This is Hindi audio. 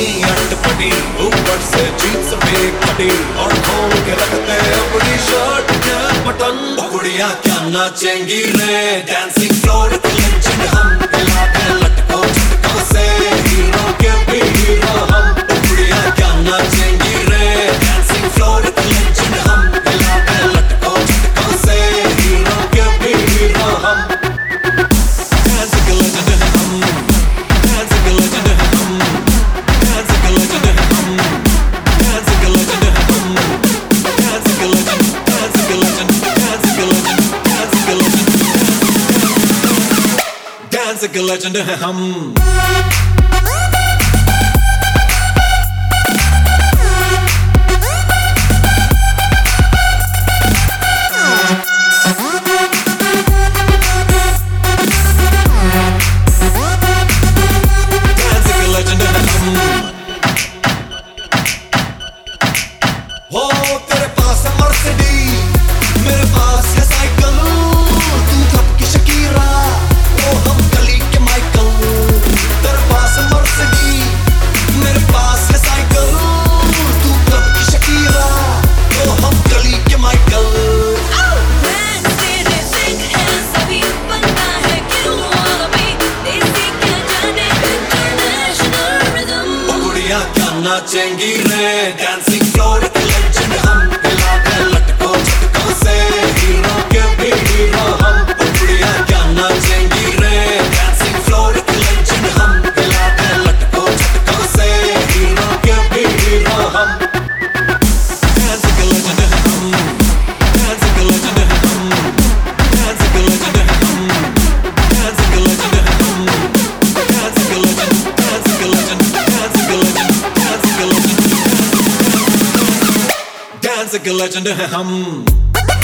अटपटी, ऊपर से जीन्स पे कटी और खोल के रखते अपनी शर्ट के बटन। कुड़ियाँ क्या नाचेंगी रे, डांसिंग फ्लोर पे लेजेंड हम, हिलाते लटकों झटकों से हीरो के भी हीरो हम। कुड़ियाँ क्या नाचेंगी रे, डांसिंग फ्लोर पे लेजेंड हम, हिलाते लटकों झटकों से हीरो के भी हीरो हम। Dancing a legend हम, dancing a legend हम, dancing a legend हम, dancing a legend हम, dancing a legend, dancing a legend, dancing a legend, dancing a legend, dancing a legend हम। हो तेरे पास है मर्सिडीज, मेरे पास है साइकिल, तू कब की शकीरा, ओ हम गली के माइकल। तेरे पास है मर्सिडीज, मेरे पास है साइकिल, तू कब की शकीरा, ओ हम गली के माइकल। कुड़ियाँ क्या नाचेंगी रे, डांसिंग फ्लोर पे लेजेंड हम, हिलाते लटकों झटकों से हीरो के भी हीरो हम। कुड़ियाँ क्या नाचेंगी रे, डांसिंग फ्लोर पे लेजेंड हम, हिलाते लटकों झटकों से हीरो के भी हीरो हम। Dancing a legend हम, dancing a legend हम, dancing a legend हम, dancing a legend हम, dancing a legend, dancing a legend, dancing a legend, dancing a legend, dancing a legend हम।